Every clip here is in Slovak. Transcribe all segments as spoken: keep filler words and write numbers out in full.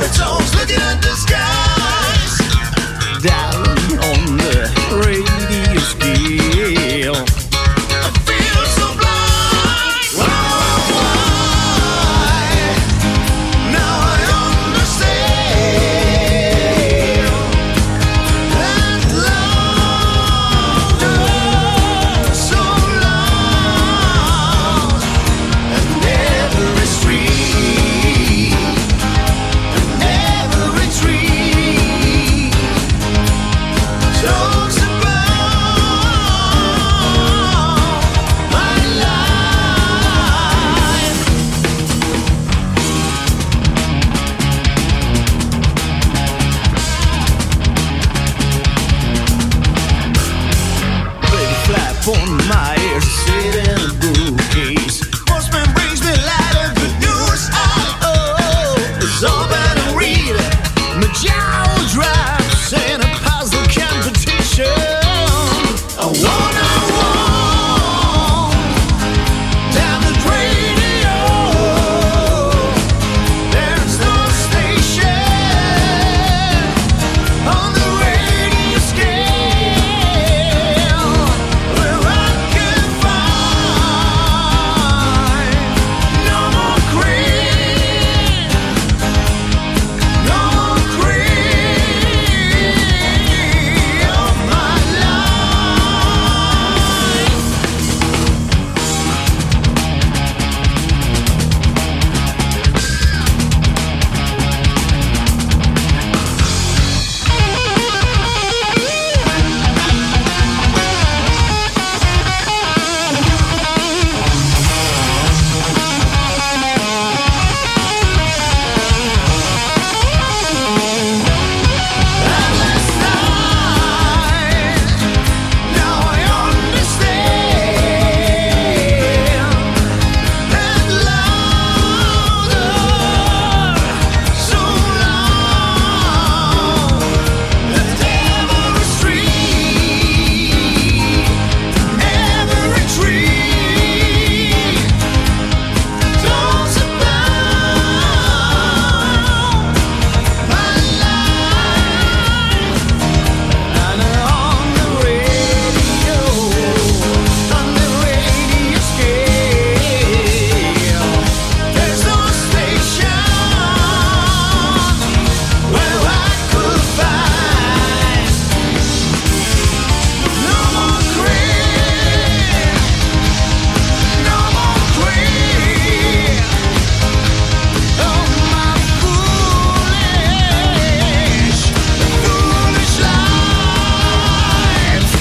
toes, looking at the skies. Down on the radio scale, I feel so blind. Why? Now I understand that love is so loud, and every street, and every tree talks about my life. Big flap on my ear, sitting in a bookcase. Postman brings me lighter good news. Oh, oh, it's open and read. My jaw drops in a puzzle competition. I wanna walk down the radio. There's no station on the radio scale where I can find no more cream, no more cream of my life. Last night, now I understand that louder, so loud, that every street, every tree talks about my life. And on the radio, on the radio scale, there's no station where I could find no more cream, no more cream of my foolish, foolish life.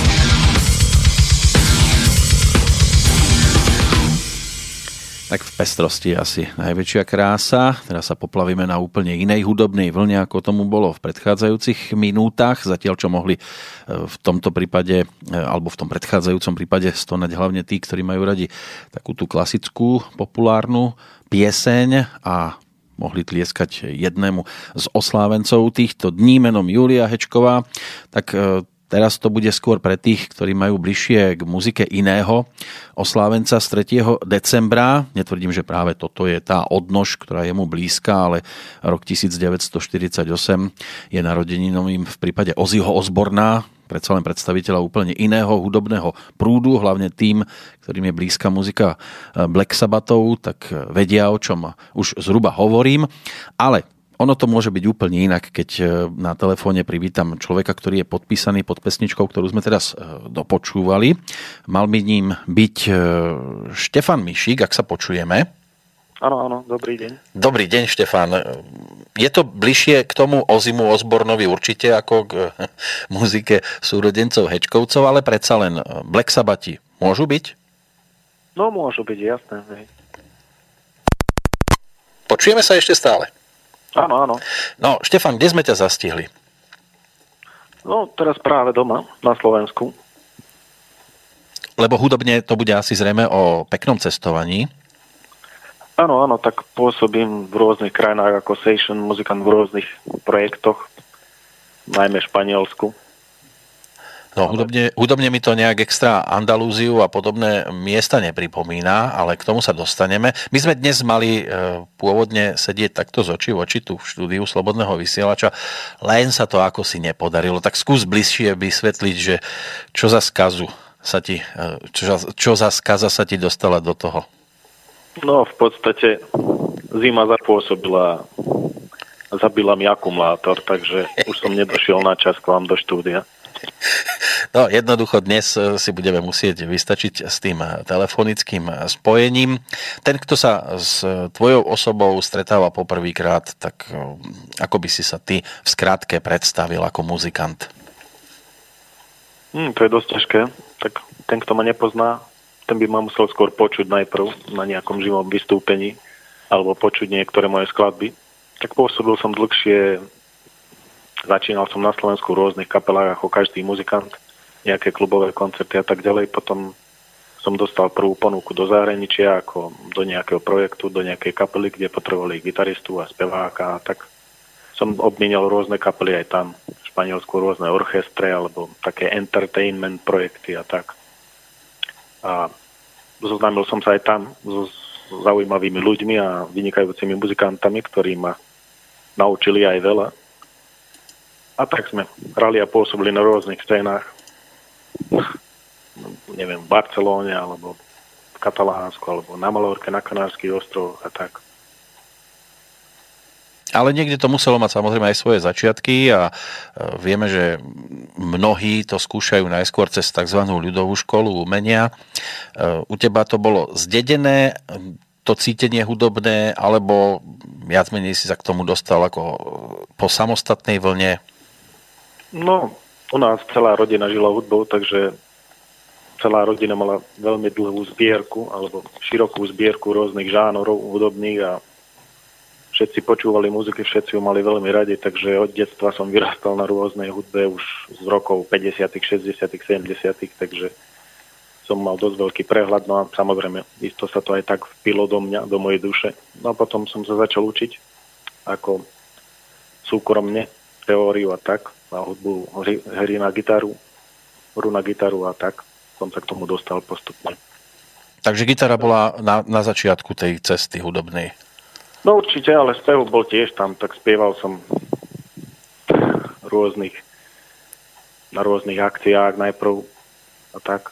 Tak v pestrosti je asi najväčšia krása. Teraz sa poplavíme na úplne inej hudobnej vlne, ako tomu bolo v predchádzajúcich minútach. Zatiaľ, čo mohli v tomto prípade, alebo v tom predchádzajúcom prípade stonať hlavne tí, ktorí majú radi takú tú klasickú, populárnu pieseň a mohli tlieskať jednému z oslávencov týchto dní menom Júlia Hečková, tak teraz to bude skôr pre tých, ktorí majú bližšie k muzike iného oslávenca z tretieho decembra. Netvrdím, že práve toto je tá odnož, ktorá je mu blízka, ale rok devätnásťstoštyridsaťosem je narodeninovým v prípade Ozzyho Osborna, predsa len predstaviteľa úplne iného hudobného prúdu, hlavne tým, ktorým je blízka muzika Black Sabbathov, tak vedia, o čom už zhruba hovorím. Ale ono to môže byť úplne inak, keď na telefóne privítam človeka, ktorý je podpísaný pod pesničkou, ktorú sme teraz dopočúvali. Mal by ním byť Štefan Mišík, ak sa počujeme. Áno, áno, dobrý deň. Dobrý deň, Štefan. Je to bližšie k tomu Ozzymu Osbornovi určite ako k muzike súrodencov Hečkovcov, ale predsa len Black Sabbathi môžu byť? No, môžu byť, jasné. Hej. Počujeme sa ešte stále? Áno, áno. No, Štefan, kde sme ťa zastihli? No, teraz práve doma, na Slovensku. Lebo hudobne to bude asi zrejme o peknom cestovaní. Áno, áno, tak pôsobím v rôznych krajinách ako session muzikant v rôznych projektoch, najmä v Španielsku. No, hudobne, hudobne mi to nejak extra Andalúziu a podobné miesta nepripomína, ale k tomu sa dostaneme. My sme dnes mali e, pôvodne sedieť takto z očí v oči tu v štúdiu Slobodného vysielača, len sa to ako si nepodarilo. Tak skús bližšie vysvetliť, že čo za skazu sa ti, čo, čo za skaza sa ti dostala do toho? No, v podstate zima zapôsobila, zabila mi akumulátor, takže už som nedošiel na čas k vám do štúdia. No, jednoducho dnes si budeme musieť vystačiť s tým telefonickým spojením. Ten, kto sa s tvojou osobou stretáva poprvýkrát, tak ako by si sa ty v skratke predstavil ako muzikant? Hmm, to je dosť ťažké. Tak ten, kto ma nepozná, ten by ma musel skôr počuť najprv na nejakom živom vystúpení alebo počuť niektoré moje skladby. Tak pôsobil som dlhšie. Začínal som na Slovensku v rôznych kapelách ako každý muzikant, nejaké klubové koncerty a tak ďalej. Potom som dostal prvú ponuku do zahraničia, ako do nejakého projektu, do nejakej kapely, kde potrebovali gitaristu a speváka. A tak som obmienial rôzne kapely aj tam. V Španielsku rôzne orchestre alebo také entertainment projekty a tak. A zoznámil som sa aj tam so zaujímavými ľuďmi a vynikajúcimi muzikantami, ktorí ma naučili aj veľa. A tak sme hrali a pôsobili na rôznych scénách. Neviem, v Barcelóne, alebo v Katalánsku, alebo na Malorke, na Kanárskych ostrovoch a tak. Ale niekde to muselo mať samozrejme aj svoje začiatky a vieme, že mnohí to skúšajú najskôr cez tzv. Ľudovú školu umenia. U teba to bolo zdedené, to cítenie hudobné, alebo viac menej si sa k tomu dostal ako po samostatnej vlne? No, u nás celá rodina žila hudbou, takže celá rodina mala veľmi dlhú zbierku, alebo širokú zbierku rôznych žánrov hudobných a všetci počúvali muziky, všetci ju mali veľmi radi, takže od detstva som vyrastal na rôznej hudbe už z rokov päťdesiatych, šesťdesiatych, sedemdesiatych, takže som mal dosť veľký prehľad, no a samozrejme, isto sa to aj tak vpilo do mňa, do mojej duše. No a potom som sa začal učiť ako súkromne, teóriu a tak, na hudbu, hry na gitaru, hru na gitaru a tak som sa k tomu dostal postupne. Takže gitara bola na, na začiatku tej cesty hudobnej? No určite, ale spev bol tiež tam, tak spieval som rôznych, na rôznych akciách najprv a tak.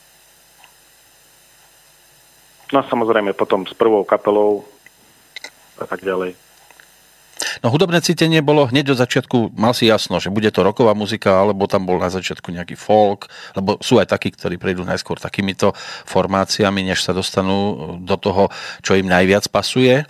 No a samozrejme potom s prvou kapelou a tak ďalej. No hudobné cítenie bolo hneď od začiatku, mal si jasno, že bude to rocková muzika, alebo tam bol na začiatku nejaký folk, lebo sú aj takí, ktorí prídu najskôr takýmito formáciami, než sa dostanú do toho, čo im najviac pasuje?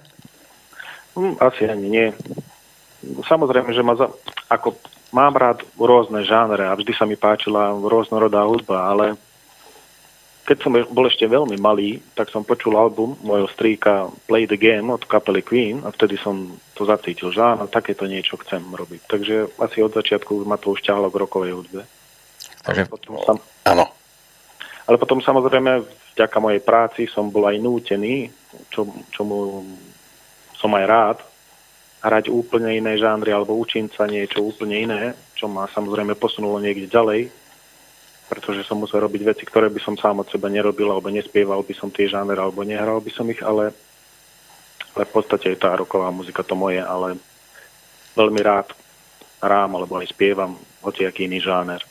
Asi ani nie. Samozrejme, že ma za, ako mám rád rôzne žánre a vždy sa mi páčila rôznorodá hudba, ale keď som bol ešte veľmi malý, tak som počul album mojho strýka Play the Game od kapely Queen a vtedy som to zacítil, že áno, takéto niečo chcem robiť. Takže asi od začiatku ma to už ťahlo k rockovej hudbe. Takže, potom sam... áno. Ale potom samozrejme vďaka mojej práci som bol aj nútený, čo, čomu som aj rád, hrať úplne iné žánry alebo učiť sa niečo úplne iné, čo ma samozrejme posunulo niekde ďalej, pretože som musel robiť veci, ktoré by som sám od seba nerobil, alebo nespieval by som tie žánre, alebo nehral by som ich, ale, ale v podstate je tá rocková muzika to moje, ale veľmi rád hrám, alebo aj spievam hociaký iný žáner.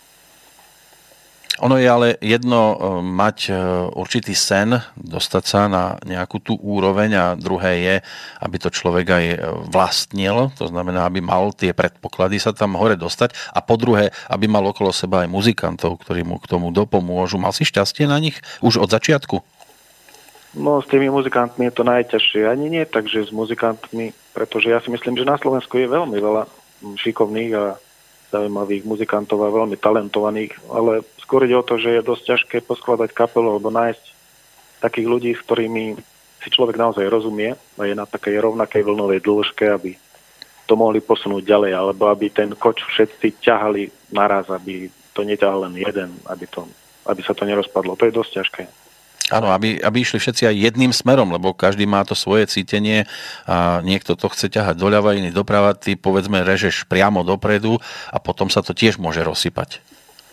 Ono je ale jedno mať určitý sen, dostať sa na nejakú tú úroveň a druhé je, aby to človek aj vlastnil, to znamená, aby mal tie predpoklady sa tam hore dostať a po druhé, aby mal okolo seba aj muzikantov, ktorí mu k tomu dopomôžu. Mal si šťastie na nich už od začiatku? No, s tými muzikantmi je to najťažšie. Ani nie takže s muzikantmi, pretože ja si myslím, že na Slovensku je veľmi veľa šikovných a zaujímavých muzikantov a veľmi talentovaných, ale skôr ide o to, že je dosť ťažké poskladať kapelu alebo nájsť takých ľudí, s ktorými si človek naozaj rozumie a je na takej rovnakej vlnovej dĺžke, aby to mohli posunúť ďalej, alebo aby ten koč všetci ťahali naraz, aby to neťahal len jeden, aby, to, aby sa to nerozpadlo. To je dosť ťažké. Áno, aby, aby išli všetci aj jedným smerom, lebo každý má to svoje cítenie a niekto to chce ťahať doľava, iný doprava, ty povedzme režeš priamo dopredu a potom sa to tiež môže rozsypať.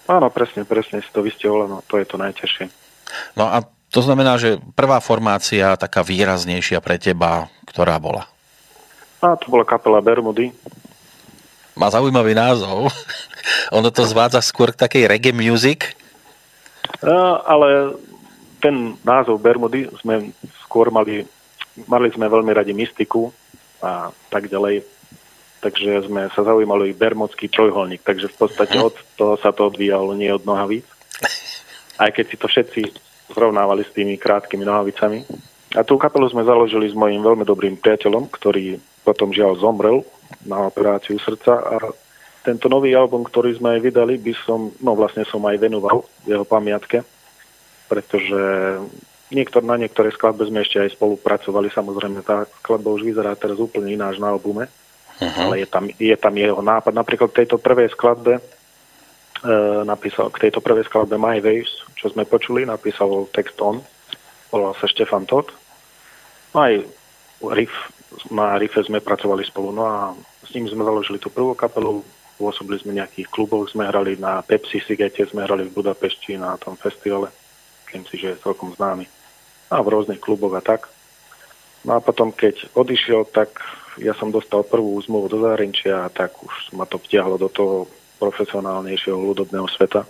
Áno, presne, presne si to vystihol, no to je to najťažšie. No a to znamená, že prvá formácia taká výraznejšia pre teba, ktorá bola? A to bola kapela Bermudy. Má zaujímavý názov. Ono to zvádza skôr k takej reggae music. A, ale ten názov Bermudy sme skôr mali, mali sme veľmi radi mystiku a tak ďalej. Takže sme sa zaujímali bermudský trojuholník, takže v podstate od toho sa to odvíjalo, nie od nohavíc. Aj keď si to všetci zrovnávali s tými krátkými nohavicami. A tú kapelu sme založili s mojím veľmi dobrým priateľom, ktorý potom žiaľ zomrel na operáciu srdca. A tento nový album, ktorý sme aj vydali, by som, no vlastne som aj venoval jeho pamiatke, pretože niektor, na niektoré skladbe sme ešte aj spolupracovali. Samozrejme, tá skladba už vyzerá teraz úplne ináč na albume. Uh-huh. Ale je tam, je tam jeho nápad. Napríklad k tejto prvej skladbe e, napísal, k tejto prvej skladbe My Waves, čo sme počuli, napísal text on, volal sa Štefan Todt. No aj riff, na riffe sme pracovali spolu. No a s ním sme založili tú prvú kapelu, pôsobili sme v nejakých kluboch, sme hrali na Pepsi Sigete, sme hrali v Budapešti na tom festivale, myslím si, že je celkom známy. A v rôznych kluboch a tak. No a potom, keď odišiel, tak ja som dostal prvú zmluvu do zahraničia a tak už ma to vtiahlo do toho profesionálnejšieho hudobného sveta.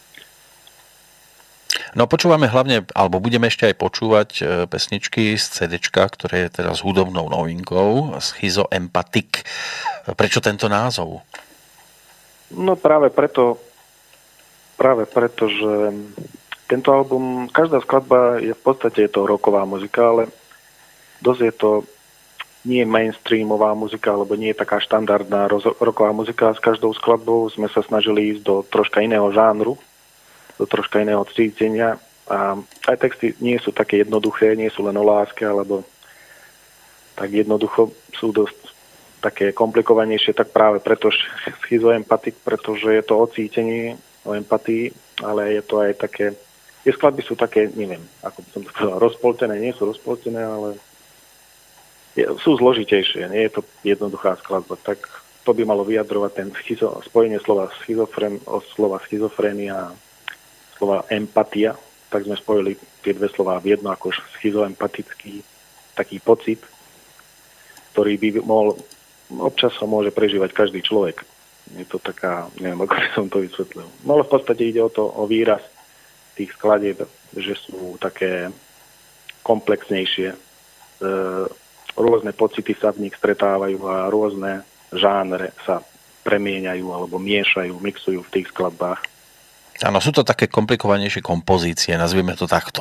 No počúvame hlavne, alebo budeme ešte aj počúvať pesničky z CDčka, ktoré je teraz hudobnou novinkou, Schizoempatik. Prečo tento názov? No práve preto, práve preto, že tento album, každá skladba je v podstate je to rocková muzika, ale dosť je to nie mainstreamová muzika, alebo nie je taká štandardná roz- rocková muzika. S každou skladbou sme sa snažili ísť do troška iného žánru, do troška iného cítenia. A aj texty nie sú také jednoduché, nie sú len o láske, alebo tak jednoducho sú dosť také komplikovanejšie, tak práve preto schizoempatik, pretože je to o cítení, o empatii, ale je to aj také, tie skladby sú také, neviem, ako by som to povedal, rozpoltené, nie sú rozpoltené, ale Je, sú zložitejšie, nie je to jednoduchá skladba, tak to by malo vyjadrovať ten schizo, spojenie slova schizofren, slova schizofrénia a slova empatia, tak sme spojili tie dve slová v jedno ako schizoempatický taký pocit, ktorý by mohol, občas sa môže prežívať každý človek. Je to taká, neviem, ako by som to vysvetlil. No ale v podstate ide o to, o výraz tých skladieb, že sú také komplexnejšie, e, rôzne pocity sa v nich stretávajú a rôzne žánre sa premieňajú alebo miešajú, mixujú v tých skladbách. Áno, sú to také komplikovanejšie kompozície, nazvime to takto.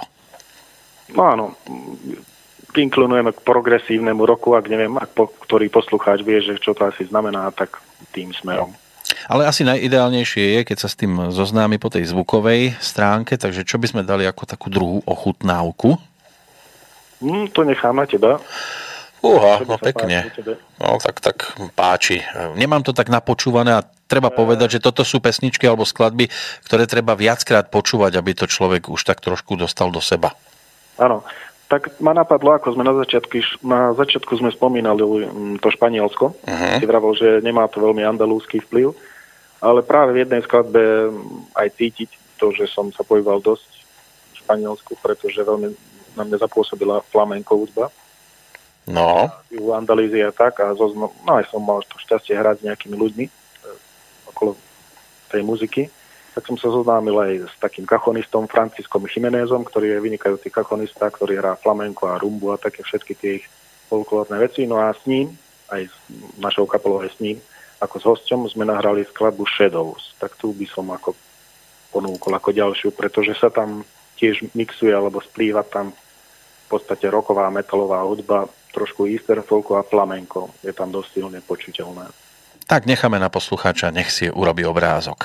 No áno, inklinujeme k progresívnemu roku, ak neviem, ak po, ktorý poslucháč vie, že čo to asi znamená, tak tým smerom. Ale asi najideálnejšie je, keď sa s tým zoznámi po tej zvukovej stránke, takže čo by sme dali ako takú druhú ochutnávku? Hmm, to nechám na teba. Uha, no pekne. No tak, tak páči. Nemám to tak napočúvané a treba povedať, že toto sú pesničky alebo skladby, ktoré treba viackrát počúvať, aby to človek už tak trošku dostal do seba. Áno. Tak ma napadlo, ako sme na začiatku, na začiatku sme spomínali to Španielsko. Uh-huh. Si vravel, že nemá to veľmi andalúzsky vplyv, ale práve v jednej skladbe aj cítiť to, že som sa pohyboval dosť v Španielsku, pretože veľmi na mňa zapôsobila flamenco hudba. No. U Andalúzie tak a zo, no aj som mal to šťastie hrať s nejakými ľuďmi e, okolo tej muziky. Tak som sa zoznámil aj s takým kachonistom Franciskom Chimenezom, ktorý je vynikajúci kachonista, ktorý hrá flamenko a rumbu a také všetky tie ich folklórne veci. No a s ním, aj s našou kapelou aj s ním, ako s hosťom sme nahrali skladbu Shadows. Tak tu by som ako ponúkol ako ďalšiu, pretože sa tam tiež mixuje alebo splýva tam v podstate rocková metalová hudba, trošku eastern folku a flamenko. Je tam dosť silne počuteľné. Tak necháme na poslucháča, nech si urobí obrázok.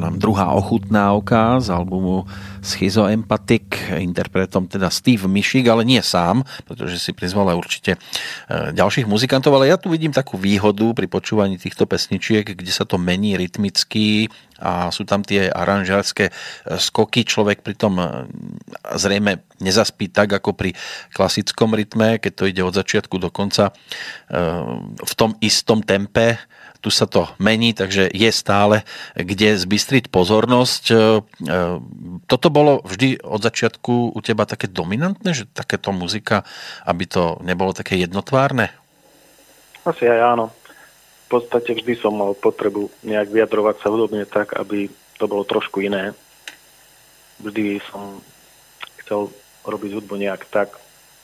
nám druhá ochutnávka z albumu Schizoempatik, interpretom teda Steve Mišik, ale nie sám, pretože si prizval aj určite ďalších muzikantov, ale ja tu vidím takú výhodu pri počúvaní týchto pesničiek, kde sa to mení rytmicky a sú tam tie aranžérske skoky. Človek pritom zrejme nezaspí tak, ako pri klasickom rytme, keď to ide od začiatku do konca v tom istom tempe. Tu sa to mení, takže je stále kde zbystriť pozornosť. Toto bolo vždy od začiatku u teba také dominantné, že takéto muzika, aby to nebolo také jednotvárne? Asi aj áno. V podstate vždy som mal potrebu nejak vyjadrovať sa hudobne tak, aby to bolo trošku iné. Vždy som chcel robiť hudbu nejak tak,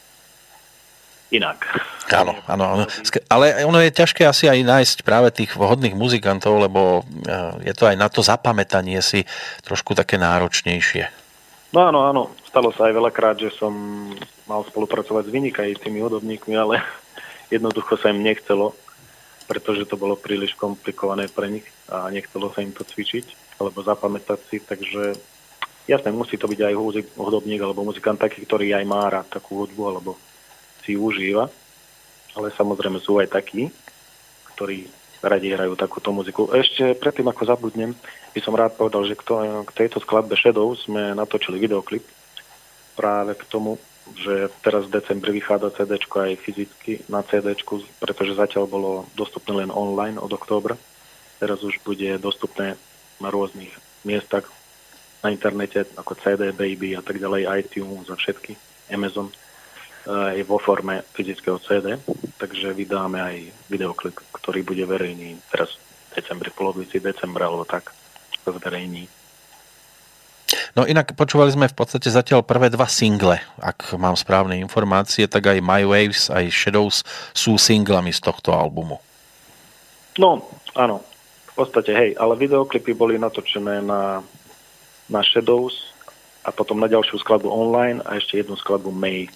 inak. Áno, áno, áno. Ale ono je ťažké asi aj nájsť práve tých vhodných muzikantov, lebo je to aj na to zapamätanie si trošku také náročnejšie. No áno, áno. Stalo sa aj veľakrát, že som mal spolupracovať s vynikajúcimi hudobníkmi, ale jednoducho sa im nechcelo, pretože to bolo príliš komplikované pre nich a nechcelo sa im to cvičiť alebo zapamätať si, takže jasné, musí to byť aj hudobník alebo muzikant taký, ktorý aj má rád takú hudbu alebo si užíva, ale samozrejme sú aj takí, ktorí radi hrajú takúto muziku. Ešte predtým, ako zabudnem, by som rád povedal, že k tejto skladbe Shadows sme natočili videoklip práve k tomu, že teraz v decembri vychádza cé déčko aj fyzicky na cé déčku, pretože zatiaľ bolo dostupné len online od októbra. Teraz už bude dostupné na rôznych miestach na internete, ako cé dé Baby a tak ďalej, iTunes a všetky, Amazon, je vo forme fyzického cé dé, takže vydáme aj videoklip, ktorý bude verejný teraz v decembri, polovici decembra, alebo tak sa zverejní. No inak počúvali sme v podstate zatiaľ prvé dva single. Ak mám správne informácie, tak aj My Waves, aj Shadows sú singlami z tohto albumu. No, áno. V podstate, hej, ale videoklipy boli natočené na, na Shadows a potom na ďalšiu skladbu Online a ešte jednu skladbu May.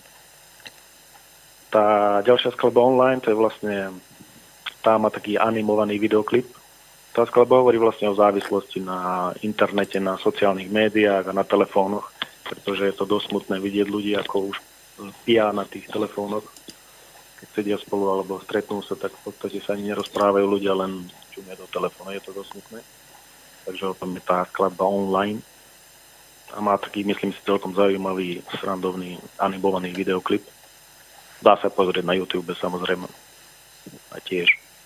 Tá ďalšia skladba Online, to je vlastne, tá má taký animovaný videoklip. Tá skladba hovorí vlastne o závislosti na internete, na sociálnych médiách a na telefónoch, pretože je to dosť smutné vidieť ľudí, ako už pijá na tých telefónoch. Keď sedia spolu alebo stretnú sa, tak v podstate sa ani nerozprávajú ľudia, len čumia do telefónu, je to dosť smutné. Takže o tom je tá skladba Online. A má taký, myslím si, celkom zaujímavý, srandovný, animovaný videoklip. Dá sa pozrieť na YouTube, samozrejme. A tiež.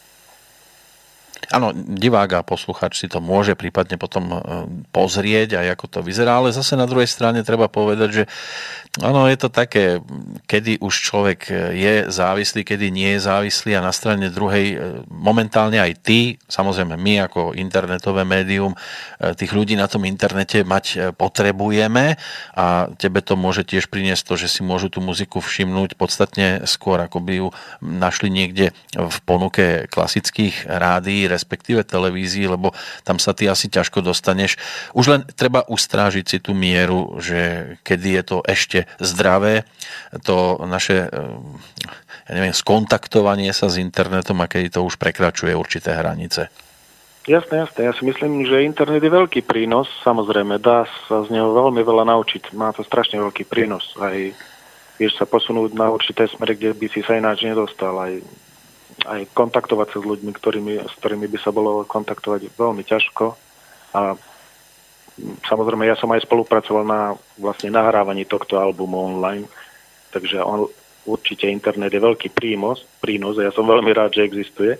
Áno, divák a poslucháč si to môže prípadne potom pozrieť aj ako to vyzerá, ale zase na druhej strane treba povedať, že áno, je to také, kedy už človek je závislý, kedy nie je závislý a na strane druhej momentálne aj ty, samozrejme my ako internetové médium, tých ľudí na tom internete mať potrebujeme a tebe to môže tiež priniesť to, že si môžu tú muziku všimnúť podstatne skôr, ako by ju našli niekde v ponuke klasických rádií, respektíve televízii, lebo tam sa ty asi ťažko dostaneš. Už len treba ustrážiť si tú mieru, že kedy je to ešte zdravé, to naše ja neviem, skontaktovanie sa s internetom a kedy to už prekračuje určité hranice. Jasné, jasné. Ja si myslím, že internet je veľký prínos. Samozrejme, dá sa z neho veľmi veľa naučiť. Má to strašne veľký prínos. Aj vieš sa posunúť na určité smery, kde by si sa ináč nedostal. Aj aj kontaktovať sa s ľuďmi, ktorými, s ktorými by sa bolo kontaktovať veľmi ťažko. A samozrejme, ja som aj spolupracoval na vlastne nahrávaní tohto albumu online, takže on, určite internet je veľký prínos, prínos a ja som veľmi rád, že existuje.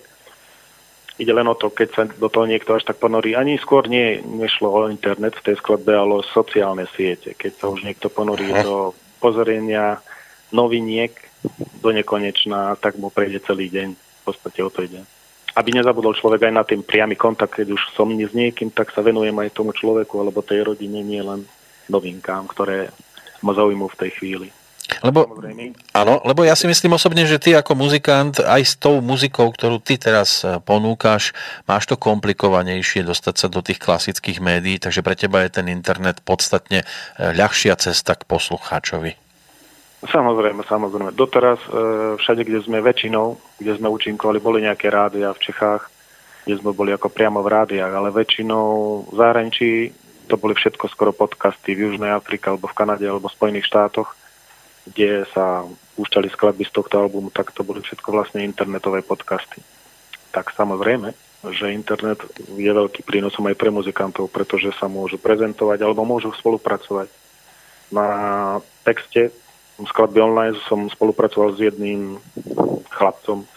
Ide len o to, keď sa do toho niekto až tak ponorí. Ani skôr nie, nešlo o internet v tej skladbe, ale o sociálne siete. Keď sa už niekto ponorí do pozorenia noviniek do nekonečna, tak mu prejde celý deň. V podstate o to ide. Aby nezabudol človek aj na tým priamy kontakt, keď už som s niekým, tak sa venujem aj tomu človeku alebo tej rodine, nie len novinkám, ktoré ma zaujímujú v tej chvíli. Lebo, áno, lebo ja si myslím osobne, že ty ako muzikant aj s tou muzikou, ktorú ty teraz ponúkaš, máš to komplikovanejšie dostať sa do tých klasických médií, takže pre teba je ten internet podstatne ľahšia cesta k poslucháčovi. Samozrejme, samozrejme. Doteraz e, všade, kde sme väčšinou, kde sme účinkovali, boli nejaké rádia v Čechách, kde sme boli ako priamo v rádiách, ale väčšinou v zahraničí to boli všetko skoro podcasty v Južnej Afrike, alebo v Kanade, alebo v Spojených štátoch, kde sa púšťali skladby z tohto albumu, tak to boli všetko vlastne internetové podcasty. Tak samozrejme, že internet je veľký prínosom aj pre muzikantov, pretože sa môžu prezentovať alebo môžu spolupracovať. Na texte skladby online som spolupracoval s jedným chlapcom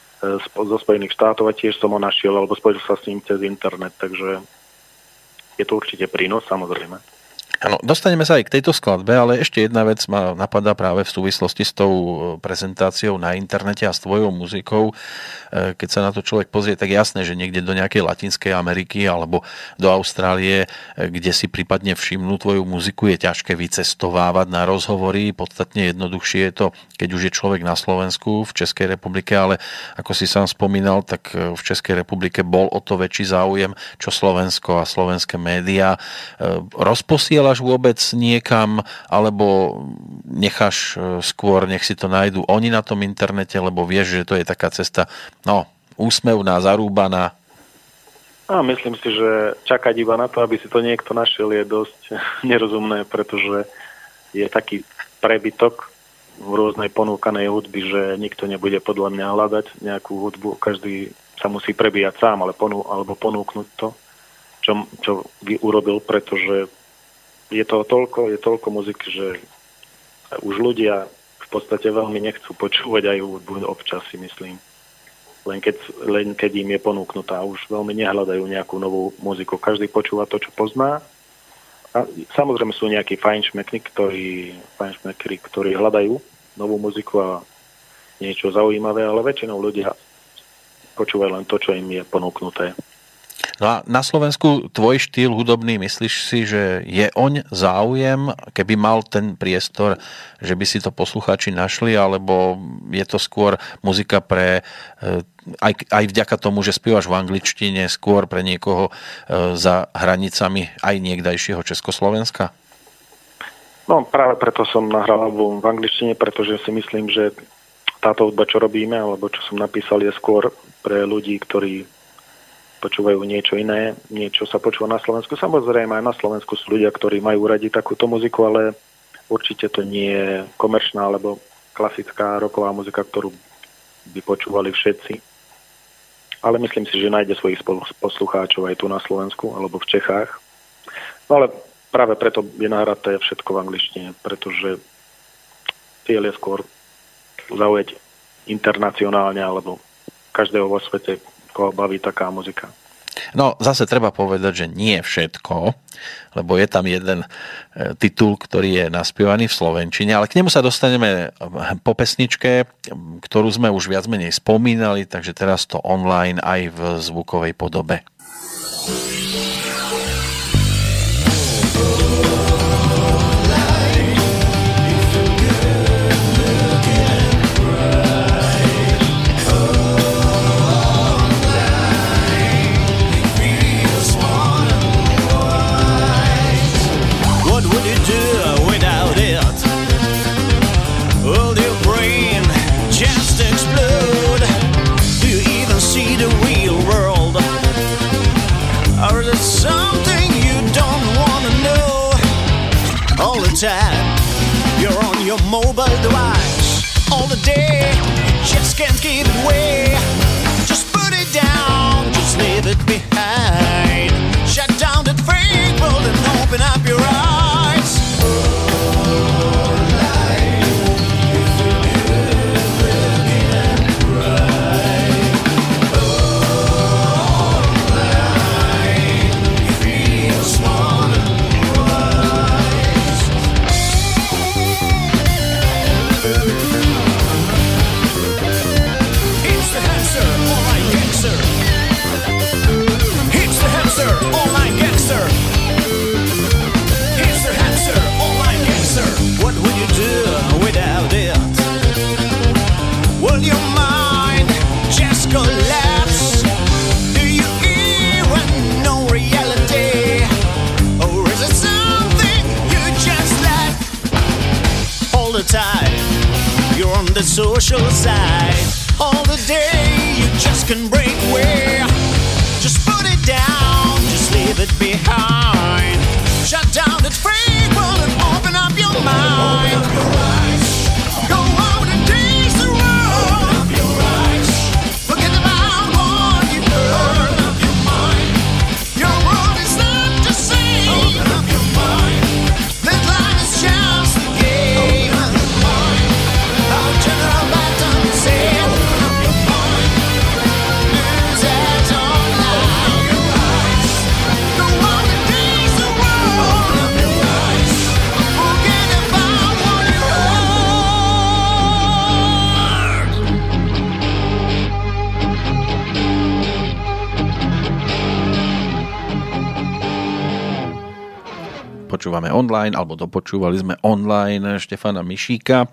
zo Spojených štátov a tiež som ho našiel alebo spojil sa s ním cez internet, takže je to určite prínos, samozrejme. Áno, dostaneme sa aj k tejto skladbe, ale ešte jedna vec ma napadá práve v súvislosti s tou prezentáciou na internete a s tvojou muzikou. Keď sa na to človek pozrie, tak jasné, že niekde do nejakej Latinskej Ameriky alebo do Austrálie, kde si prípadne všimnú tvoju muziku, je ťažké vycestovávať na rozhovory. Podstatne jednoduchšie je to, keď už je človek na Slovensku, v Českej republike, ale ako si sám spomínal, tak v Českej republike bol o to väčší záujem, čo Slovensko a slovenské médiá. Rozposiela vôbec niekam, alebo necháš skôr, nech si to nájdu oni na tom internete, lebo vieš, že to je taká cesta, no, úsmevná, zarúbaná. A myslím si, že čakať iba na to, aby si to niekto našiel, je dosť nerozumné, pretože je taký prebytok v rôznej ponúkanej hudby, že nikto nebude podľa mňa hľadať nejakú hudbu, každý sa musí prebíjať sám, ale ponú, alebo ponúknuť to, čo, čo by urobil, pretože je to toľko, je toľko muziky, že už ľudia v podstate veľmi nechcú počúvať aj hudbu občas, si myslím. Len keď, len keď im je ponúknutá, už veľmi nehľadajú nejakú novú muziku. Každý počúva to, čo pozná. A samozrejme sú nejakí fajnšmekri, ktorí, fajnšmekri, ktorí hľadajú novú muziku a niečo zaujímavé, ale väčšinou ľudia počúvajú len to, čo im je ponúknuté. No a na Slovensku tvoj štýl hudobný, myslíš si, že je oň záujem, keby mal ten priestor, že by si to poslucháči našli, alebo je to skôr muzika pre, aj, aj vďaka tomu, že spievaš v angličtine, skôr pre niekoho za hranicami aj niekdajšieho Československa? No práve preto som nahral album v angličtine, pretože si myslím, že táto hudba, čo robíme, alebo čo som napísal, je skôr pre ľudí, ktorí počúvajú niečo iné, niečo sa počúva na Slovensku. Samozrejme aj na Slovensku sú ľudia, ktorí majú radi takúto muziku, ale určite to nie je komerčná alebo klasická rocková muzika, ktorú by počúvali všetci. Ale myslím si, že nájde svojich poslucháčov aj tu na Slovensku alebo v Čechách. No ale práve preto je nahraté všetko v angličtine, pretože cieľ je skôr zaujať internacionálne alebo každého vo svete, koho baví taká muzika. No, zase treba povedať, že nie všetko, lebo je tam jeden titul, ktorý je naspievaný v slovenčine, ale k nemu sa dostaneme po pesničke, ktorú sme už viac menej spomínali, takže teraz to online aj v zvukovej podobe. Time. You're on your mobile device all the day, you just can't give it away. Just put it down, just leave it behind. Shut down that fake world and open up your eyes. Oh, life, you feel good, looking and bright. Oh, life, you feel smart and wise. It's the hamster, online gangster. It's the hamster, online gangster. It's the hamster, online gangster. What would you do without it? Will your mind just collapse? Do you even know reality? Or is it something you just lack? All the time you're on the social side, all the day you just can break away. it behind. Shut down the free world and open up your mind. Go out and taste the world. Forget about what you heard. Your world is not the same. That life is just a game. I'll turn our back on the same. Lose that online. Go out and taste the world. Forget about what you Počúvame online, alebo dopočúvali sme online Štefana Mišíka.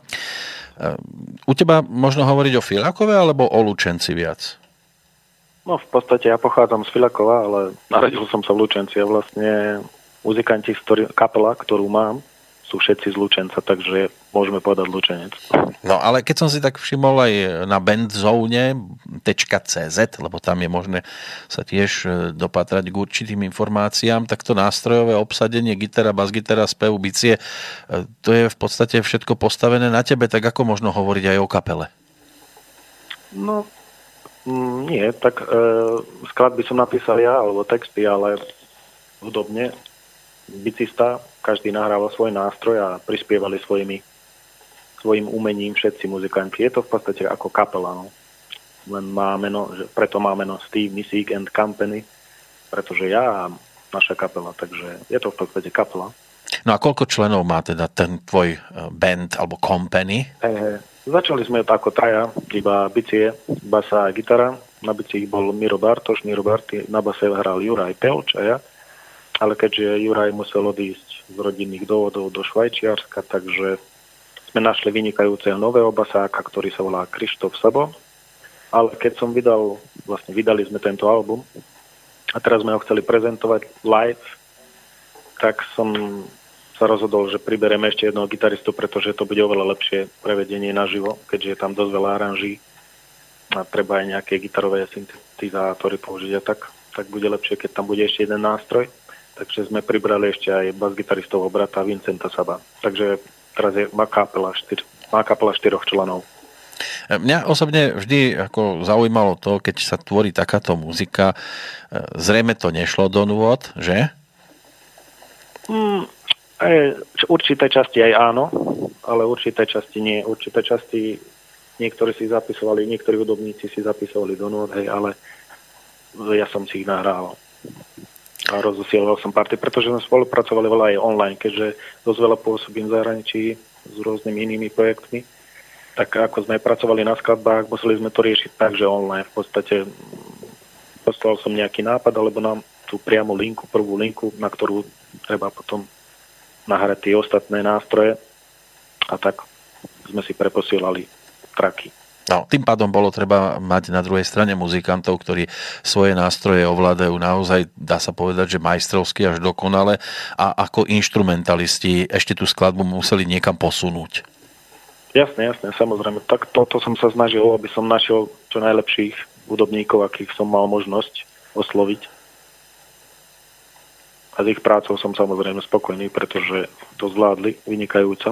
U teba možno hovoriť o Filakove alebo o Lučenci viac? No v podstate ja pochádzam z Filakova, ale narodil som sa v Lučenci a vlastne muzikanti, ktorý, kapela, ktorú mám, sú všetci z Lučenca, takže môžeme povedať Lučenec. No ale keď som si tak všimol aj na bandzone .cz, lebo tam je možné sa tiež dopatrať k určitým informáciám, tak to nástrojové obsadenie, gitara, basgitara, spev, bicie, to je v podstate všetko postavené na tebe, tak ako možno hovoriť aj o kapele? No, mm, nie, tak e, skladby som napísal ja, alebo texty, ale hudobne bicista, každý nahrával svoj nástroj a prispievali svojimi, svojim umením všetci muzikanti. Je to v podstate ako kapela, no. Len má meno, že preto má meno Steve Music and Company, pretože ja a naša kapela, takže je to v podstate kapela. No a koľko členov má teda ten tvoj band alebo company? E, začali sme ako traja, iba bicie, basa a gitara. Na bicích bol Miro Bartoš, Miro Barty, na base hral Juraj Pelč a ja. Ale keďže Juraj musel odísť z rodinných dôvodov do Švajčiarska, takže sme našli vynikajúceho nového basáka, ktorý sa volá Krištof Sabo. Ale keď som vydal, vlastne vydali sme tento album a teraz sme ho chceli prezentovať live, tak som sa rozhodol, že priberiem ešte jedného gitaristu, pretože to bude oveľa lepšie prevedenie naživo, keďže je tam dosť veľa aranží a treba aj nejaké gitarové syntetizátory použiť a tak, tak bude lepšie, keď tam bude ešte jeden nástroj. Takže sme pribrali ešte aj basgitaristovho brata Vincenta Saba. Takže teraz je má kapela, štyr, má kapela štyroch členov. Mňa osobne vždy ako zaujímalo to, keď sa tvorí takáto muzika, zrejme to nešlo do nôd, že? Mm, aj, určité časti aj áno, ale určité časti nie. Určité časti niektorí si zapisovali, niektorí hudobníci si zapisovali do nôd, hej, ale ja som si ich nahrával. A rozosielal som party, pretože sme spolupracovali veľa aj online, keďže dosť veľa pôsobím v zahraničí s rôznymi inými projektmi. Tak ako sme pracovali na skladbách, museli sme to riešiť tak, že online v podstate poslal som nejaký nápad, alebo nám tú priamu linku, prvú linku, na ktorú treba potom nahrať tie ostatné nástroje a tak sme si preposielali tracky. No, tým pádom bolo treba mať na druhej strane muzikantov, ktorí svoje nástroje ovládajú naozaj, dá sa povedať, že majstrovsky až dokonale a ako inštrumentalisti ešte tú skladbu museli niekam posunúť. Jasné, jasné, samozrejme. Tak toto som sa snažil, aby som našiel čo najlepších hudobníkov, akých som mal možnosť osloviť. A s ich prácou som samozrejme spokojný, pretože to zvládli vynikajúco.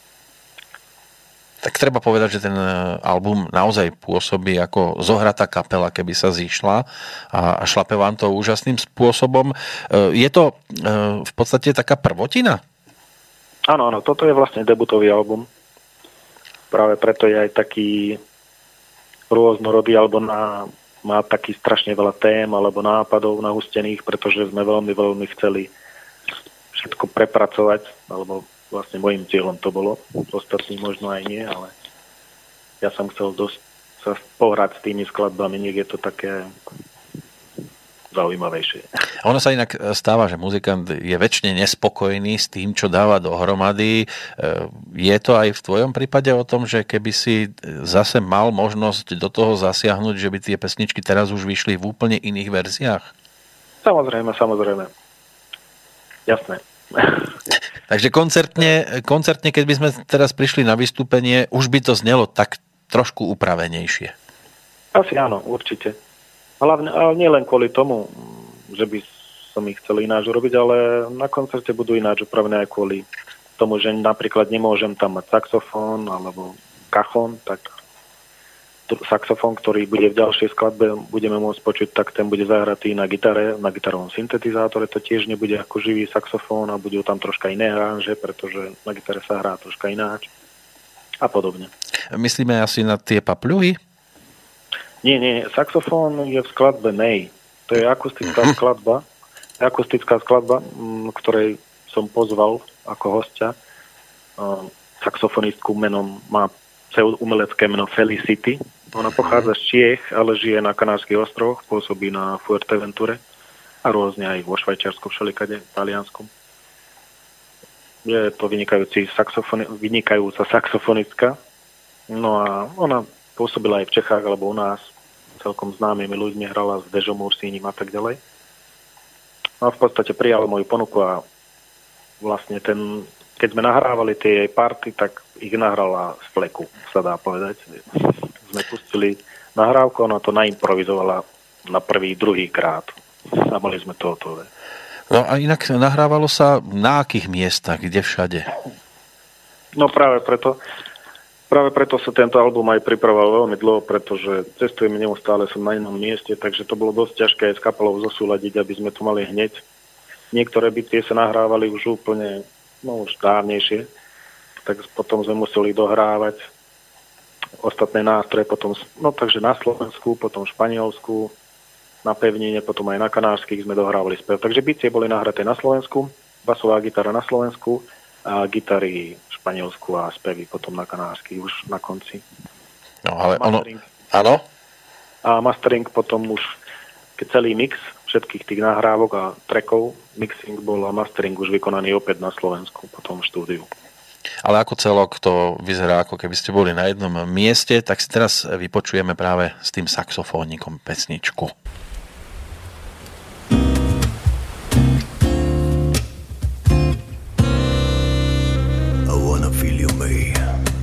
Tak treba povedať, že ten album naozaj pôsobí ako zohratá kapela, keby sa zišla a šlape vám to úžasným spôsobom. Je to v podstate taká prvotina? Áno, áno, toto je vlastne debutový album. Práve preto je aj taký rôznorodý, alebo na, má taký strašne veľa tém alebo nápadov nahustených, pretože sme veľmi, veľmi chceli všetko prepracovať, alebo vlastne môjim cieľom to bolo. Ostatní možno aj nie, ale ja som chcel dosť sa pohrať s tými skladbami, nech je to také zaujímavejšie. Ono sa inak stáva, že muzikant je väčšine nespokojný s tým, čo dáva dohromady. Je to aj v tvojom prípade o tom, že keby si zase mal možnosť do toho zasiahnuť, že by tie pesničky teraz už vyšli v úplne iných verziách? Samozrejme, samozrejme. Jasné. Takže koncertne, koncertne, keď by sme teraz prišli na vystúpenie, už by to znelo tak trošku upravenejšie. Asi áno, určite. Hlavne, ale nie len kvôli tomu, že by som ich chcel ináč urobiť, ale na koncerte budú ináč upravené aj kvôli tomu, že napríklad nemôžem tam mať saxofón alebo kachón, tak saxofón, ktorý bude v ďalšej skladbe, budeme môcť počuť, tak ten bude zahratý na gitare, na gitarovom syntetizátore, to tiež nebude ako živý saxofón a budú tam troška iné aranže, pretože na gitare sa hrá troška ináč a podobne. Myslíme asi na tie papľuhy? Nie, nie, saxofón je v skladbe Nej. To je akustická skladba, akustická skladba, ktorej som pozval ako hostia saxofonistku menom, má umelecké meno Felicity. Ona pochádza z Čiech, ale žije na Kanárskych ostrovoch, pôsobí na Fuerteventure a rôzne aj vo Švajčiarsku, všelikade, v Taliansku. Je to vynikajúci saxofoni- vynikajúca saxofonistka. No a ona pôsobila aj v Čechách, alebo u nás celkom známymi ľuďmi, hrala s Dežom Ursínim a tak ďalej. No a v podstate prijala moju ponuku a vlastne ten, keď sme nahrávali tie jej party, tak ich nahrala z fleku, sa dá povedať. Sme pustili nahrávku, ona to naimprovizovala na prvý, druhý krát. A mali sme to hotové. No a inak nahrávalo sa na akých miestach, kde všade? No práve preto, práve preto sa tento album aj pripravoval veľmi dlho, pretože cestujeme neustále, som na inom mieste, takže to bolo dosť ťažké aj s kapelou zosúľadiť, aby sme to mali hneď. Niektoré bitie sa nahrávali už úplne, no už dávnejšie, tak potom sme museli dohrávať ostatné nástroje, potom, no takže na Slovensku, potom v Španielsku, na pevnine, potom aj na Kanárskych sme dohrávali spev. Takže bicie boli nahraté na Slovensku, basová gitara na Slovensku a gitary v Španielsku a spevy potom na Kanárskych už na konci. No ale ono, áno? A mastering potom už, keď celý mix všetkých tých nahrávok a trackov, mixing bol a mastering už vykonaný opäť na Slovensku, potom v štúdiu. Ale ako celok to vyzerá, ako keby ste boli na jednom mieste, tak si teraz vypočujeme práve s tým saxofónikom pesničku. I wanna feel you, May.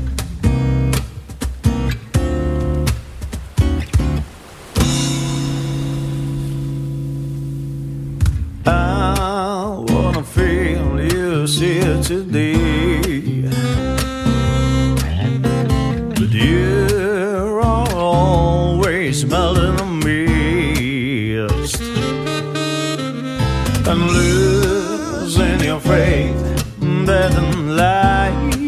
I wanna feel you here today. But you're always melting a mist and losing your faith that in life,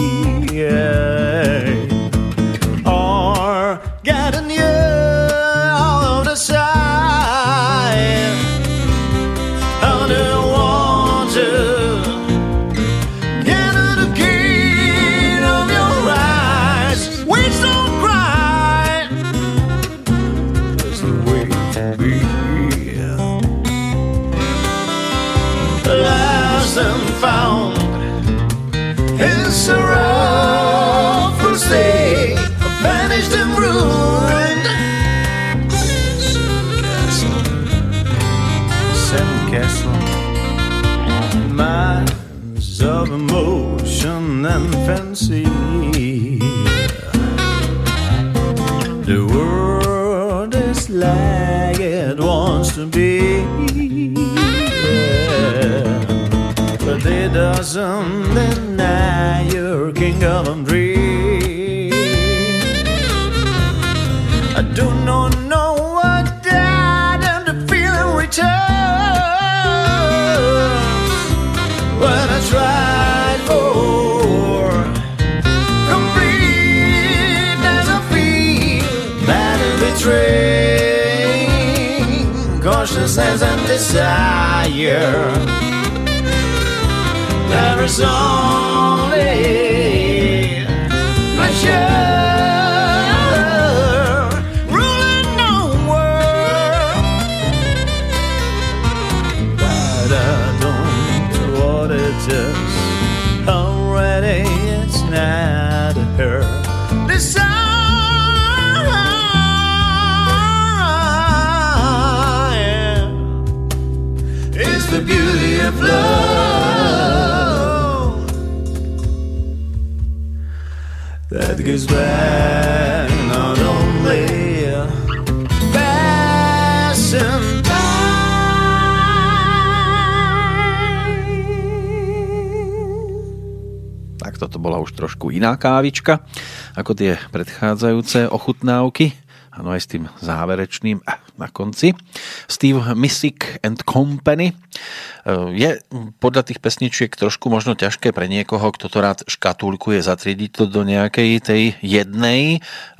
or getting you out of the sight. How do you want to get to the gate of your eyes? Which don't cry. That's the way to be. Lost and found is a rough state, vanished and ruined. Seven castle, minds of emotion and fancy. The world is like it wants to be, but it doesn't deny your kingdom dream. I do not know what that and the feeling returns when I tried for completeness. I feel that it betraying consciousness and desire. There is only pleasure ruling the world, but I don't want it just already. It's not her desire. It's the beauty of love that gives back not only passion time. tak toto bola už trošku iná kávička ako tie predchádzajúce ochutnávky. Áno, aj s tým záverečným na konci. Steve Missick and Company. Je podľa tých pesničiek trošku možno ťažké pre niekoho, kto to rád škatulkuje, zatriediť to do nejakej tej jednej.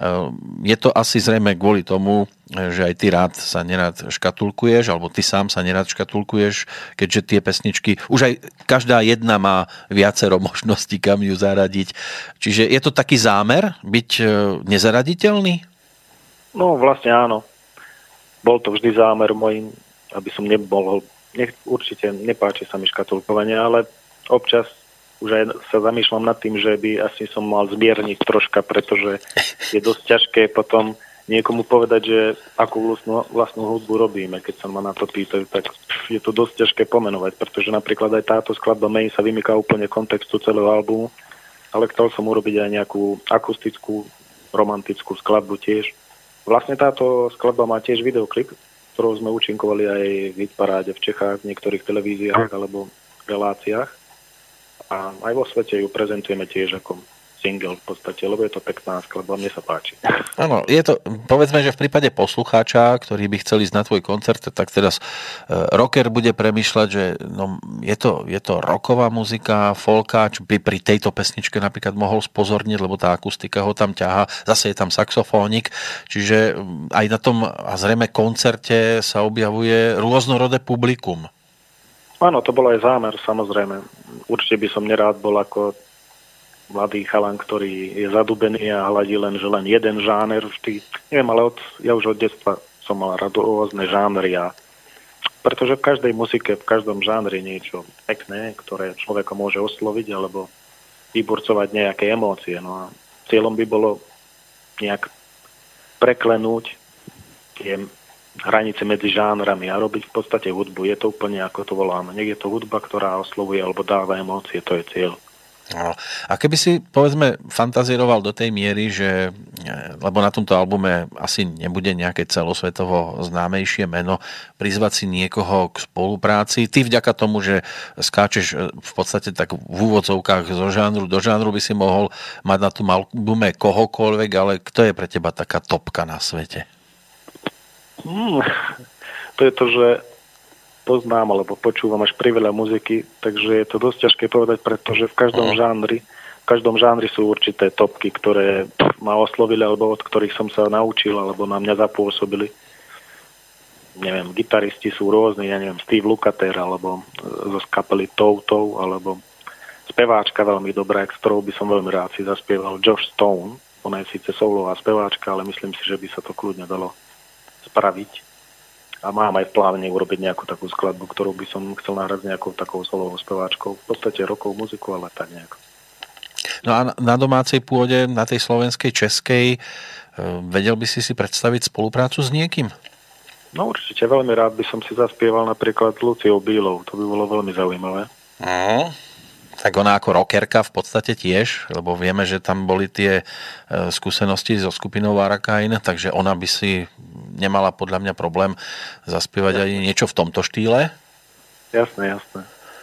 Je to asi zrejme kvôli tomu, že aj ty rád sa nerád škatulkuješ, alebo ty sám sa nerád škatulkuješ, keďže tie pesničky, už aj každá jedna má viacero možností, kam ju zaradiť. Čiže je to taký zámer byť nezaraditeľný? No vlastne áno. Bol to vždy zámer môj, aby som nebol, nech, určite nepáči sa mi škatulkovanie, ale občas už aj sa zamýšľam nad tým, že by asi som mal zmierniť troška, pretože je dosť ťažké potom niekomu povedať, že akú vlastnú, vlastnú hudbu robíme. Keď sa ma na to pýtajú, tak je to dosť ťažké pomenovať, pretože napríklad aj táto skladba May sa vymyká úplne kontextu celého albumu, ale chcel som urobiť aj nejakú akustickú, romantickú skladbu tiež. Vlastne táto skladba má tiež videoklip, ktorou sme účinkovali aj v hitparáde v Čechách, v niektorých televíziách alebo reláciách. A aj vo svete ju prezentujeme tiež ako single v podstate, lebo je to pekná skladba, mne sa páči. Áno, je to, povedzme, že v prípade poslucháča, ktorý by chcel ísť na tvoj koncert, tak teraz uh, rocker bude premýšľať, že no, je, to, je to rocková muzika, folkáč, by pri tejto pesničke napríklad mohol spozorniť, lebo tá akustika ho tam ťahá, zase je tam saxofónik, čiže aj na tom a zrejme koncerte sa objavuje rôznorodé publikum. Áno, to bol aj zámer, samozrejme. Určite by som nerád bol ako mladý chalan, ktorý je zadubený a hľadí len, že len jeden žáner vždy. Neviem, ale od, ja už od detstva som mal rád rôzne žánry a pretože v každej muzike, v každom žánri niečo pekné, ktoré človeka môže osloviť alebo vyburcovať nejaké emócie. No a cieľom by bolo nejak preklenúť tie hranice medzi žánrami a robiť v podstate hudbu. Je to úplne ako to voláme. Nech je to hudba, ktorá oslovuje alebo dáva emócie, to je cieľ. No. A keby si, povedzme, fantazíroval do tej miery, že, lebo na tomto albume asi nebude nejaké celosvetovo známejšie meno, prizvať si niekoho k spolupráci. Ty vďaka tomu, že skáčeš v podstate tak v úvodzovkách zo žánru do žánru, by si mohol mať na tom albume kohokoľvek, ale kto je pre teba taká topka na svete? Hmm, to je to, že poznám alebo počúvam až priveľa muziky, takže je to dosť ťažké povedať, pretože v každom uh-huh. žánri, v každom žánri sú určité topky, ktoré ma oslovili alebo od ktorých som sa naučil alebo na mňa zapôsobili. Neviem, gitaristi sú rôzni, ja neviem, Steve Lukather alebo zo kapely Toto alebo speváčka veľmi dobrá, s ktorou by som veľmi rád si zaspieval, Josh Stone. Ona je síce soulová speváčka, ale myslím si, že by sa to kľudne dalo spraviť. A mám aj v pláne urobiť nejakú takú skladbu, ktorú by som chcel nahrať nejakou takou solovou speváčkou. V podstate rokovú muziku, ale tak nejak. No a na domácej pôde, na tej slovenskej, českej, vedel by si si predstaviť spoluprácu s niekým? No určite, veľmi rád by som si zaspieval napríklad s Luciou Bílou. To by bolo veľmi zaujímavé. No, tak ona ako rockerka v podstate tiež, lebo vieme, že tam boli tie skúsenosti so skupinou Arakain, takže ona by si nemala podľa mňa problém zaspievať aj niečo v tomto štýle. Jasné, jasné.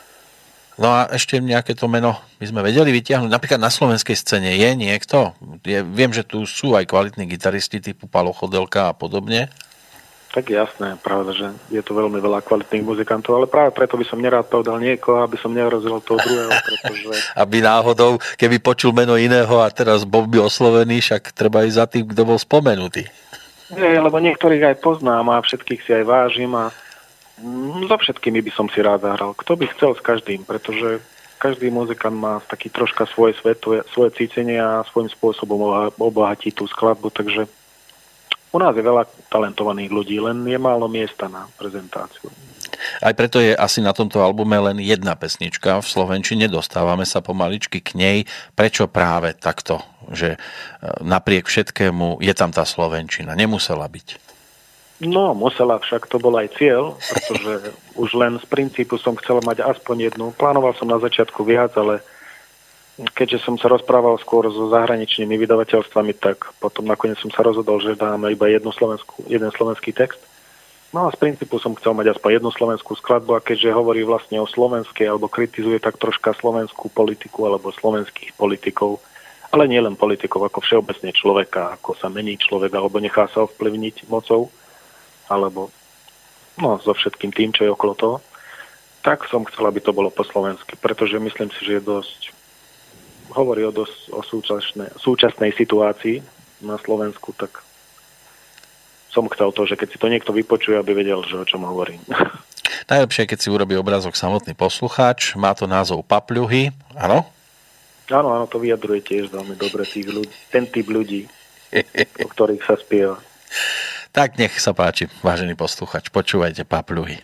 No a ešte nejaké to meno by sme vedeli vytiahnuť. Napríklad na slovenskej scéne je niekto? Je, viem, že tu sú aj kvalitní gitaristi typu Palo Chodelka a podobne. Tak jasné, pravda, že je to veľmi veľa kvalitných muzikantov, ale práve preto by som nerád povedal niekoho, aby som nehrozil toho druhého, pretože... Aby náhodou, keby počul meno iného a teraz bol by oslovený, však treba ísť za tým, kto bol spomenutý. Nie, lebo niektorých aj poznám a všetkých si aj vážim a so všetkými by som si rád zahral. Kto by chcel s každým, pretože každý muzikant má taký troška svoje svet, svoje cítenie a svojím spôsobom obohatí tú skladbu, takže u nás je veľa talentovaných ľudí, len je málo miesta na prezentáciu. Aj preto je asi na tomto albume len jedna pesnička v slovenčine, dostávame sa pomaličky k nej. Prečo práve takto, že napriek všetkému je tam tá slovenčina? Nemusela byť. No, musela, však to bol aj cieľ, pretože už len z princípu som chcel mať aspoň jednu. Plánoval som na začiatku viac, ale keďže som sa rozprával skôr so zahraničnými vydavateľstvami, tak potom nakoniec som sa rozhodol, že dáme iba jednu slovenskú, jeden slovenský text. No a z princípu som chcel mať aspoň jednu slovenskú skladbu a keďže hovorí vlastne o slovenskej alebo kritizuje tak troška slovenskú politiku alebo slovenských politikov, ale nie len politikov, ako všeobecne človeka, ako sa mení človek alebo nechá sa ovplyvniť mocou alebo no, so všetkým tým, čo je okolo toho, tak som chcel, aby to bolo po slovensky, pretože myslím si, že je dosť hovorí o dosť o súčasnej, súčasnej situácii na Slovensku, tak som chcel to, že keď si to niekto vypočuje, aby vedel, že o čom hovorím. Najlepšie, keď si urobí obrázok samotný poslucháč. Má to názov Papľuhy, áno? Áno, áno, to vyjadruje tiež veľmi dobre tých ľudí, ten typ ľudí, o ktorých sa spieva. Tak nech sa páči, vážený poslucháč, počúvajte Papľuhy.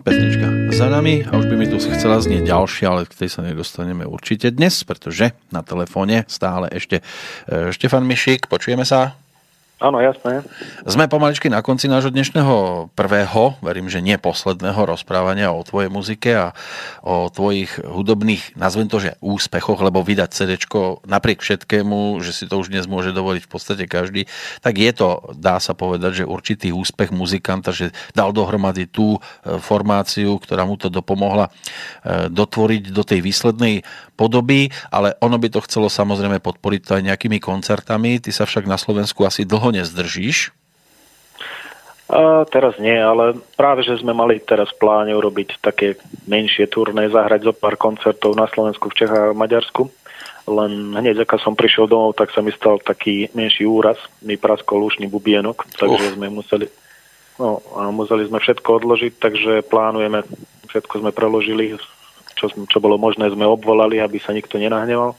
pesnička za nami a už by mi tu chcela znieť ďalšia, ale k tej sa nedostaneme určite dnes, pretože na telefóne stále ešte Štefan Mišík. Počujeme sa? Áno, jasné. Sme pomaličky na konci nášho dnešného prvého, verím, že nie posledného rozprávania o tvojej muzike a o tvojich hudobných, nazvem to, že úspechoch, lebo vydať cédéčko napriek všetkému, že si to už dnes môže dovoliť v podstate každý, tak je to, dá sa povedať, že určitý úspech muzikanta, že dal dohromady tú formáciu, ktorá mu to dopomohla dotvoriť do tej výslednej podoby, ale ono by to chcelo samozrejme podporiť to aj nejakými koncertami. Ty sa však na Slovensku asi dlho nezdržíš? A teraz nie, ale práve, že sme mali teraz v pláne urobiť také menšie turné, zahrať zo pár koncertov na Slovensku, v Čechách a v Maďarsku. Len hneď, ako som prišiel domov, tak sa mi stal taký menší úraz. Mi praskol ušný bubienok, takže sme museli, no, a museli sme všetko odložiť, takže plánujeme, všetko sme preložili, čo, čo bolo možné, sme obvolali, aby sa nikto nenahneval,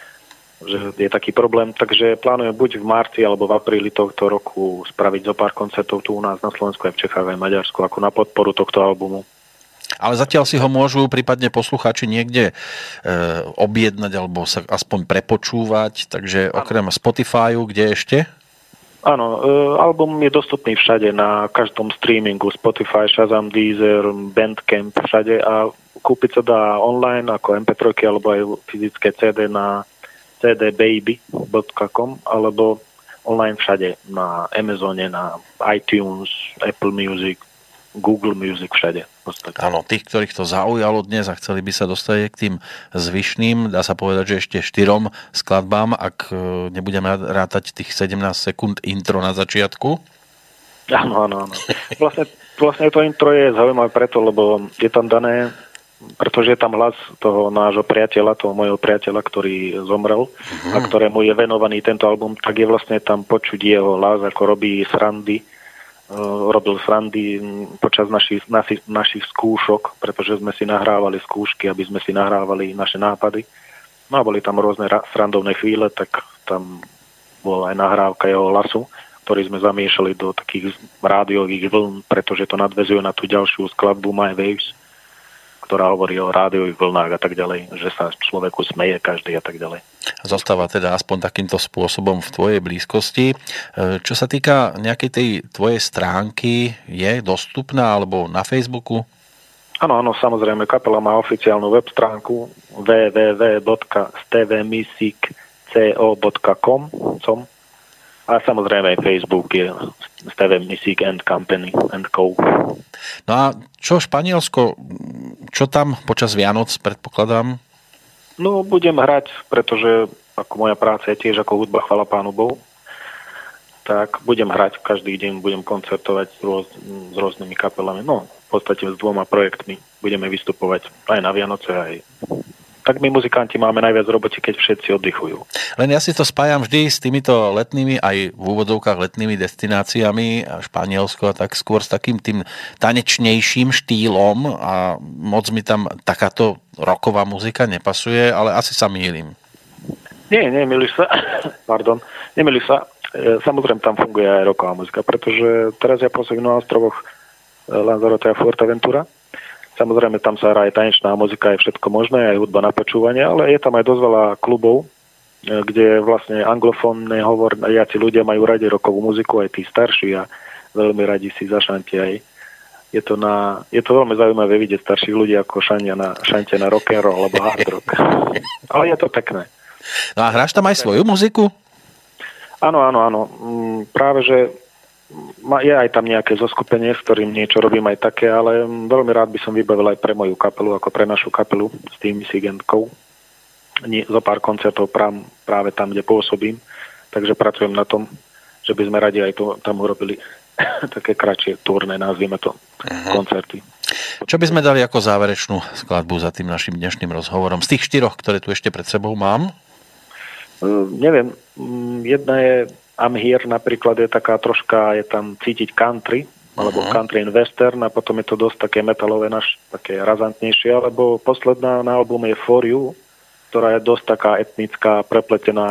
že je taký problém, takže plánujeme buď v marci alebo v apríli tohto roku spraviť zo pár koncertov tu u nás na Slovensku aj v Čechách aj v Maďarsku ako na podporu tohto albumu. Ale zatiaľ si ho môžu prípadne poslucháči niekde e, objednať alebo sa aspoň prepočúvať, takže okrem Spotifyu, kde ešte? Áno, e, album je dostupný všade, na každom streamingu, Spotify, Shazam, Deezer, Bandcamp, všade a kúpiť sa dá online ako em pé tri alebo aj fyzické cé dé na c d baby bodka com alebo online všade, na Amazone, na iTunes, Apple Music, Google Music, všade. Áno, tých, ktorých to zaujalo dnes a chceli by sa dostať k tým zvyšným, dá sa povedať, že ešte štyrom skladbám, ak nebudeme rátať tých sedemnásť sekúnd intro na začiatku. Áno, áno, áno. Vlastne, vlastne to intro je zaujímavé preto, lebo je tam dané, pretože je tam hlas toho nášho priateľa, toho mojho priateľa, ktorý zomrel uh-huh. a ktorému je venovaný tento album, tak je vlastne tam počuť jeho hlas, ako robí srandy, uh, robil srandy počas našich, našich, našich skúšok, pretože sme si nahrávali skúšky, aby sme si nahrávali naše nápady. No a boli tam rôzne ra- srandovné chvíle, tak tam bola aj nahrávka jeho hlasu, ktorý sme zamiešali do takých rádiových vln, pretože to nadväzuje na tú ďalšiu skladbu My Waves, ktorá hovorí o rádiových vlnách a tak ďalej, že sa človeku smeje každý a tak ďalej. Zostáva teda aspoň takýmto spôsobom v tvojej blízkosti. Čo sa týka nejakej tej tvojej stránky, je dostupná alebo na Facebooku? Áno, áno, samozrejme, kapela má oficiálnu web stránku w w w bodka stevmusic bodka com a samozrejme aj Facebook je Steve Music and Company and Co. No a čo Španielsko, čo tam počas Vianoc, predpokladám? No, budem hrať, pretože ako moja práca je tiež ako hudba, chvala Pánu Bohu, tak budem hrať každý deň, budem koncertovať s, rôz, s rôznymi kapelami. No, v podstate s dvoma projektmi budeme vystupovať aj na Vianoce, aj tak my muzikanti máme najviac roboty, keď všetci oddychujú. Len ja si to spájam vždy s týmito letnými, aj v úvodzovkách letnými destináciami, Španielsko, tak skôr s takým tým tanečnejším štýlom a moc mi tam takáto rocková muzika nepasuje, ale asi sa mýlim. Nie, nemýliš sa. Pardon, nemýliš sa. Samozrejme tam funguje aj rocková muzika, pretože teraz ja pôsobím na ostrovoch Lanzarote a Fuerteventura. Samozrejme, tam sa hrá aj tanečná muzika, je všetko možné, aj hudba na počúvanie, ale je tam aj dosť veľa klubov, kde vlastne anglofónne hovoriaci ľudia majú radi rockovú muziku, aj tí starší a veľmi radi si zašantia aj. Je to, na, je to veľmi zaujímavé vidieť starších ľudí, ako šantia na, šantia na rock and roll alebo hard rock. Ale je to pekné. No a hráš tam aj svoju muziku? Áno, áno, áno. Práve, že je aj tam nejaké zoskupenie, s ktorým niečo robím aj také, ale veľmi rád by som vybavil aj pre moju kapelu, ako pre našu kapelu Steve Music and Co. Zo pár koncertov práve, práve tam, kde pôsobím. Takže pracujem na tom, že by sme radi aj to tam urobili také kratšie turné, nazvime to, uh-huh. koncerty. Čo by sme dali ako záverečnú skladbu za tým našim dnešným rozhovorom? Z tých štyroch, ktoré tu ešte pred sebou mám? Uh, neviem. Jedna je I'm Here napríklad, je taká troška, je tam cítiť country, alebo uh-huh. country and western, a potom je to dosť také metalové, naš, také razantnejšie, alebo posledná na albume je For You, ktorá je dosť taká etnická, prepletená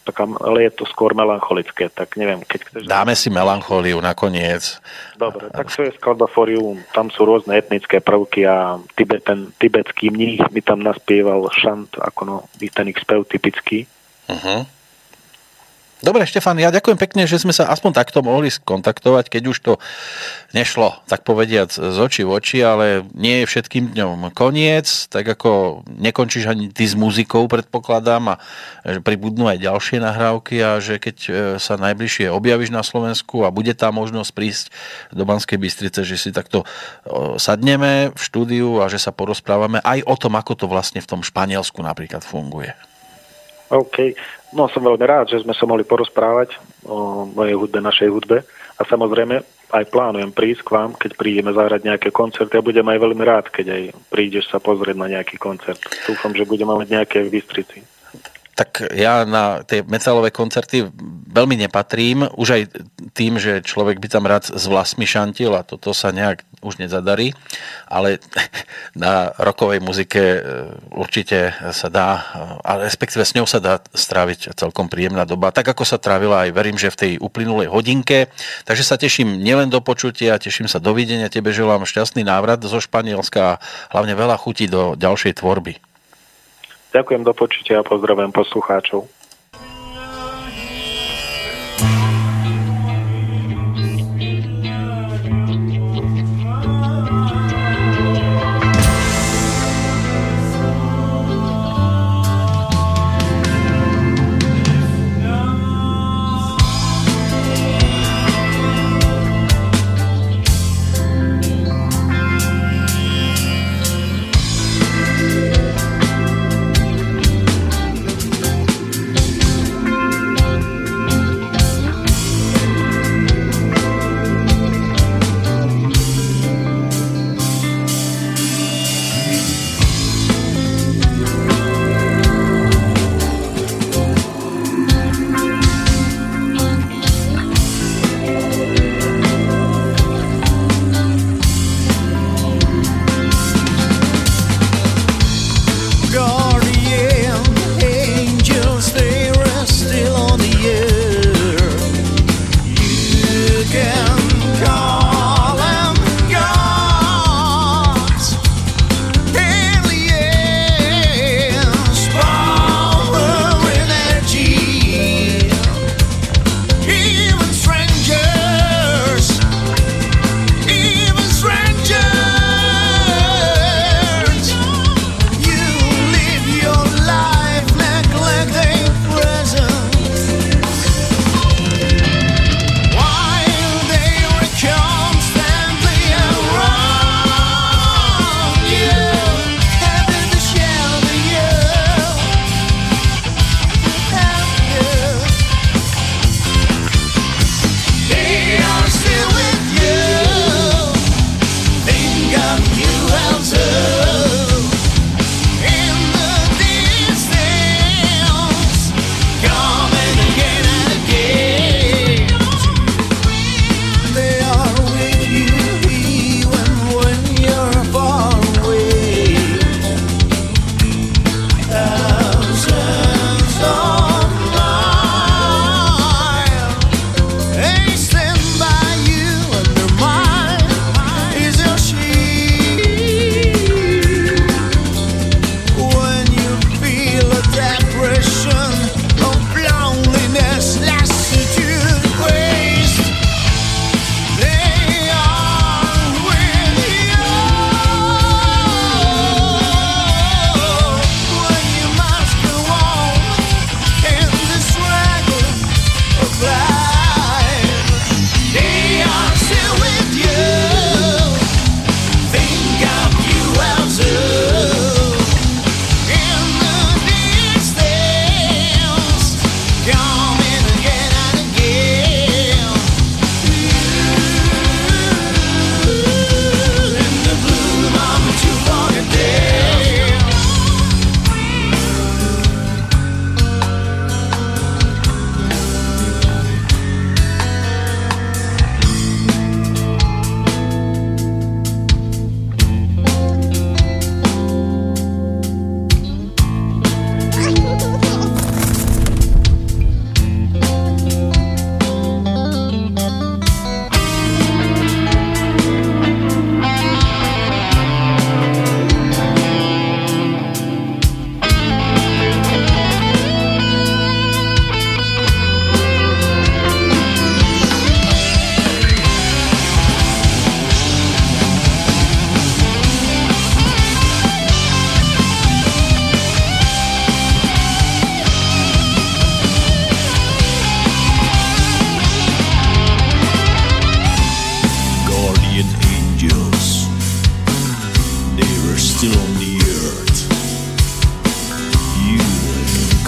taká, ale je to skôr melancholické, tak neviem, keď chceš... Dáme si melanchóliu nakoniec. Dobre, tak to je skladba For You, tam sú rôzne etnické prvky a Tibet, ten tibetský mních mi tam naspieval šant, ako no, ten ich spev typický. Uh-huh. Dobre, Štefan, ja ďakujem pekne, že sme sa aspoň takto mohli skontaktovať, keď už to nešlo, tak povediac, z očí v oči, ale nie je všetkým dňom koniec, tak ako nekončíš ani ty s muzikou, predpokladám, a pribudnú aj ďalšie nahrávky a že keď sa najbližšie objavíš na Slovensku a bude tá možnosť prísť do Banskej Bystrice, že si takto sadneme v štúdiu a že sa porozprávame aj o tom, ako to vlastne v tom Španielsku napríklad funguje. OK. No som veľmi rád, že sme sa mohli porozprávať o mojej hudbe, našej hudbe a samozrejme aj plánujem prísť k vám, keď prídeme zahrať nejaké koncerty a budem aj veľmi rád, keď aj prídeš sa pozrieť na nejaký koncert. Dúfam, že budeme mať nejaké v Bystrici. Tak ja na tie metalové koncerty veľmi nepatrím, už aj tým, že človek by tam rád s vlasmi šantil a toto sa nejak už nezadarí, ale na rockovej muzike určite sa dá, ale respektíve s ňou sa dá stráviť celkom príjemná doba, tak ako sa trávila aj, verím, že v tej uplynulej hodinke. Takže sa teším nielen do počutia, teším sa dovidenia, tebe želám šťastný návrat zo Španielska a hlavne veľa chutí do ďalšej tvorby. Ďakujem, do počutia a pozdravujem poslucháčov.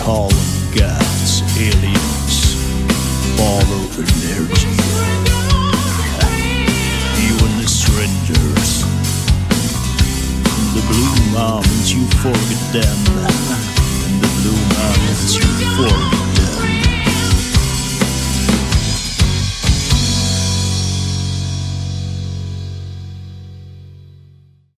call them gods, aliens, borrowed energy. You and the strangers, the blue mountains, you forget them, and the blue mountains, you forget